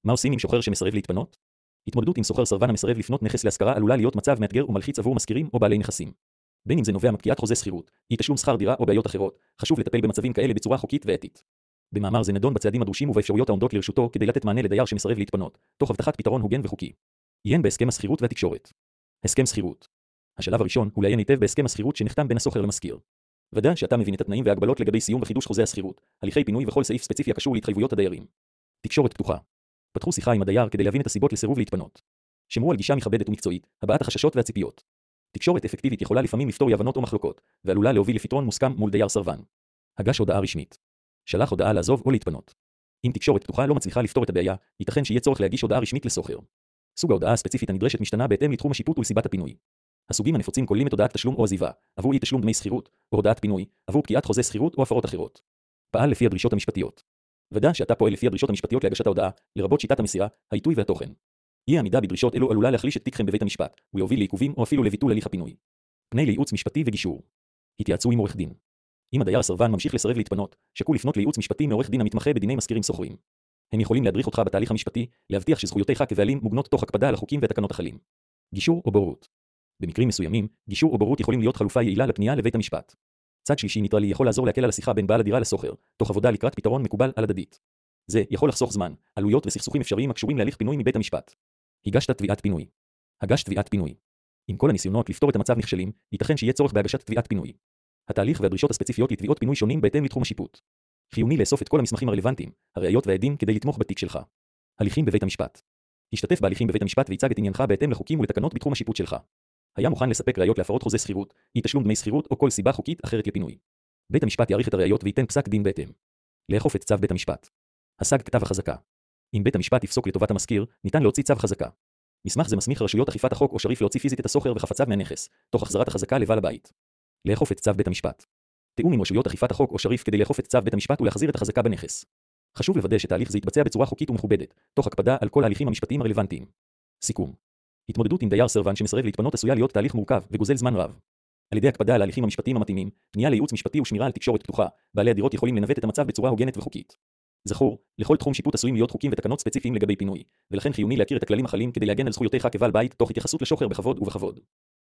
מה עושים עם שוכר שמסרב להתפנות? התמודדות עם שוכר סרבן המסרב לפנות נכס להשכרה עלולה להיות מצב מאתגר ומלחיץ עבור משכירים או בעלי נכסים. בין אם זה נובע מפקיעת חוזה שכירות, אי תשלום שכר דירה או בעיות אחרות, חשוב לטפל במצבים כאלה בצורה חוקית ואתית. במאמר זה נדון בצעדים הדרושים ובאפשרויות העומדות לרשותו כדי לתת מענה לדייר שמסרב להתפנות, תוך הבטחת פתרון הוגן וחוקי. עיין בהסכם השכירות והתקשורת. הסכם שכירות. השלב הראשון הוא לעיין היטב בהסכם השכירות שנחתם בין השוכר למשכיר. ודא שאתה מבין את התנאים וההגבלות לגבי סיום וחידוש חוזה השכירות, הליכי פינוי וכל סעיף ספציפי הקשור להתחייבויות הדיירים. תקשורת פתוחה. פתחו שיחה עם הדייר כדי להבין את הסיבות לסירוב להתפנות. שמרו על גישה מכבדת ומקצועית, הבעת החששות והציפיות. תקשורת אפקטיבית יכולה לפעמים לפתור אי-הבנות או מחלוקות, ועלולה להוביל לפתרון מוסכם מול דייר סרבן. הגש הודעה רשמית. שלח הודעה לעזוב או להתפנות. אם תקשורת פתוחה לא מצליחה לפתור את הבעיה, ייתכן שיהיה צורך להגיש הודעה רשמית לשוכר. סוג ההודעה הספציפית הנדרשת משתנה בהתאם לתחום השיפוט ולסיבת הפינוי. הסוגים הנפוצים כוללים את הודעת תשלום או עזיבה, עבור אי תשלום דמי שכירות, או הודעת פינוי, עבור פקיעת חוזה שכירות או הפרות אחרות. פעל לפי הדרישות המשפטיות. ודא שאתה פועל לפי הדרישות המשפטיות להגשת ההודעה, לרבות שיטת המסירה, העיתוי והתוכן. אי העמידה בדרישות אלו עלולה להחליש את תיקכם בבית המשפט, ולהוביל לעיכובים או אפילו לביטול הליך הפינוי. פני לייעוץ משפטי וגישור. התייעצו עם עורך דין. אם הדייר הסרבן ממשיך לסרב להתפנות, שקול לפנות לייעוץ משפטי מעורך דין המתמחה בדיני משכירים שוכרים. הם יכולים להדריך אותך בתהליך המשפטי, להבטיח שזכויותיך כבעלים מוגנות תוך הקפדה על החוקים והתקנות החלים. גישור או בוררות. במקרים מסוימים, גישור או בוררות יכולים להיות חלופה יעילה לפנייה לבית המשפט. צד שלישי ניטרלי יכול לעזור להקל על השיחה בין בעל הדירה לשוכר, תוך עבודה לקראת פתרון מקובל על הדדית. זה יכול לחסוך זמן, עלויות וסכסוכים אפשריים הקשורים להליך פינוי מבית המשפט. הגשת תביעת פינוי. הגשת תביעת פינוי. אם כל הניסיונות לפתור את המצב נכשלים, ייתכן שיהיה צורך בהגשת תביעת פינוי. התהליך והדרישות הספציפיות לתביעות פינוי שונים בהתאם לתחום השיפוט. חיוני לאסוף את כל המסמכים הרלוונטיים, הראיות והעדים כדי לתמוך בתיק שלך. הליכים בבית המשפט. השתתף בהליכים בבית המשפט וייצג את עניינך בהתאם לחוקים ולתקנות בתחום השיפוט שלך. היה מוכן לספק ראיות להפרות חוזה שכירות, אי תשלום דמי שכירות או כל סיבה חוקית אחרת לפינוי. בית המשפט יעריך את הראיות וייתן פסק דין בהתאם. לאכוף את צו בית המשפט. השג כתב החזקה. אם בית המשפט יפסוק לטובת המשכיר, ניתן להוציא צו חזקה. מסמך זה מסמיך רשויות אכיפת החוק או שריף להוציא פיזית את השוכר וחפציו מהנכס, תוך החזרת החזקה לבעל הבית. לאכוף את צו בית המשפט. תיאום עם רשויות אכיפת החוק או שריף כדי לאכוף את צו בית המשפט ולהחזיר את החזקה בנכס. חשוב לוודא שתהליך זה יתבצע בצורה חוקית ומכובדת, תוך הקפדה על כל ההליכים המשפטיים הרלוונטיים. סיכום. התמודדות עם דייר סרבן שמסרב להתפנות עשויה להיות תהליך מורכב וגוזל זמן רב. על ידי הקפדה על ההליכים המשפטיים המתאימים, פנייה לייעוץ משפטי ושמירה על תקשורת פתוחה, בעלי הדירות יכולים לנווט את המצב בצורה הוגנת וחוקית. זכור, לכל תחום שיפוט עשויים להיות חוקים ותקנות ספציפיים לגבי פינוי, ולכן חיוני להכיר את הכללים החלים כדי להגן על זכויותיך כבעל בית תוך התייחסות לשוכר בכבוד ובכבוד.